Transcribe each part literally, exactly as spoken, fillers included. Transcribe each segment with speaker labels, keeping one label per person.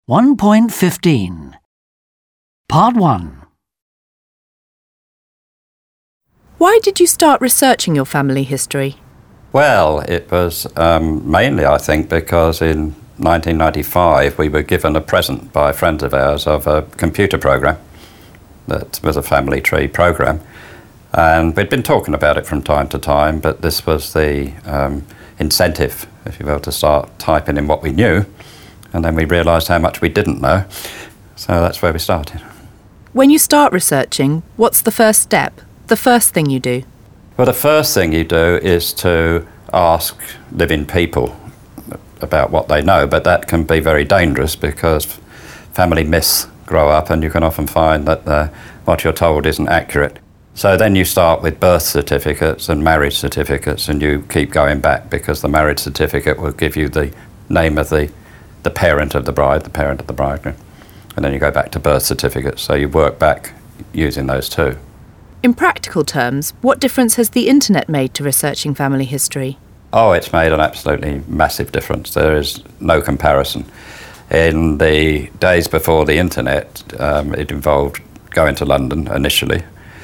Speaker 1: one point fifteen. Part one.
Speaker 2: Why did you start researching your family history?
Speaker 3: Well, it was um, mainly, I think, because in nineteen ninety-five we were given a present by friends of ours of a computer program that was a family tree program. And we'd been talking about it from time to time, but this was the um, incentive, if you will, to start typing in what we knew. And then we realised how much we didn't know. So that's where we started.
Speaker 2: When you start researching, what's the first step? The first thing you do?
Speaker 3: Well, the first thing you do is to ask living people about what they know, but that can be very dangerous because family myths grow up and you can often find that uh, what you're told isn't accurate. So then you start with birth certificates and marriage certificates, and you keep going back because the marriage certificate will give you the name of the, the parent of the bride, the parent of the bridegroom, and then you go back to birth certificates. So you work back using those two.
Speaker 2: In practical terms, what difference has the internet made to researching family history?
Speaker 3: Oh, it's made an absolutely massive difference. There is no comparison. In the days before the internet, um, it involved going to London initially,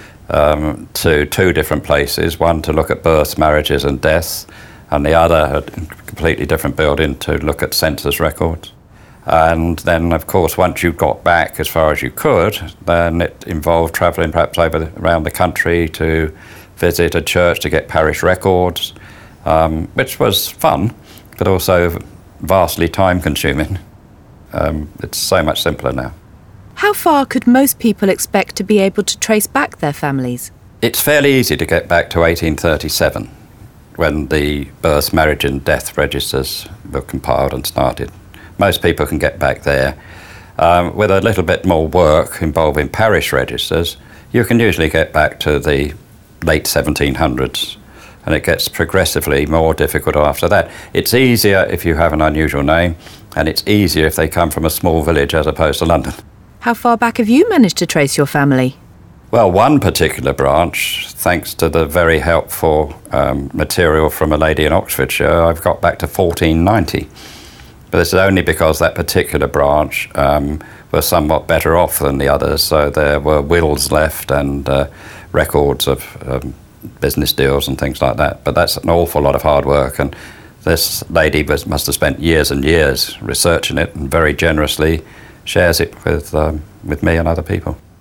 Speaker 3: um, to two different places, one to look at births, marriages and deaths, and the other, a completely different building, to look at census records. And then, of course, once you got back as far as you could, then it involved travelling perhaps over around the country to visit a church to get parish records, um, which was fun, but also vastly time-consuming. Um, it's so much simpler now.
Speaker 2: How far could most people expect to be able to trace back their families?
Speaker 3: It's fairly easy to get back to eighteen thirty-seven, when the birth, marriage and death registers were compiled and started. Most people can get back there. Um, with a little bit more work involving parish registers, you can usually get back to the late seventeen hundreds, and it gets progressively more difficult after that. It's easier if you have an unusual name, and it's easier if they come from a small village as opposed to London.
Speaker 2: How far back have you managed to trace your family?
Speaker 3: Well, one particular branch, thanks to the very helpful um, material from a lady in Oxfordshire, I've got back to fourteen ninety. But this is only because that particular branch um, was somewhat better off than the others, so there were wills left and uh, records of um, business deals and things like that. But that's an awful lot of hard work, and this lady was, must have spent years and years researching it and very generously shares it with, um, with me and other people.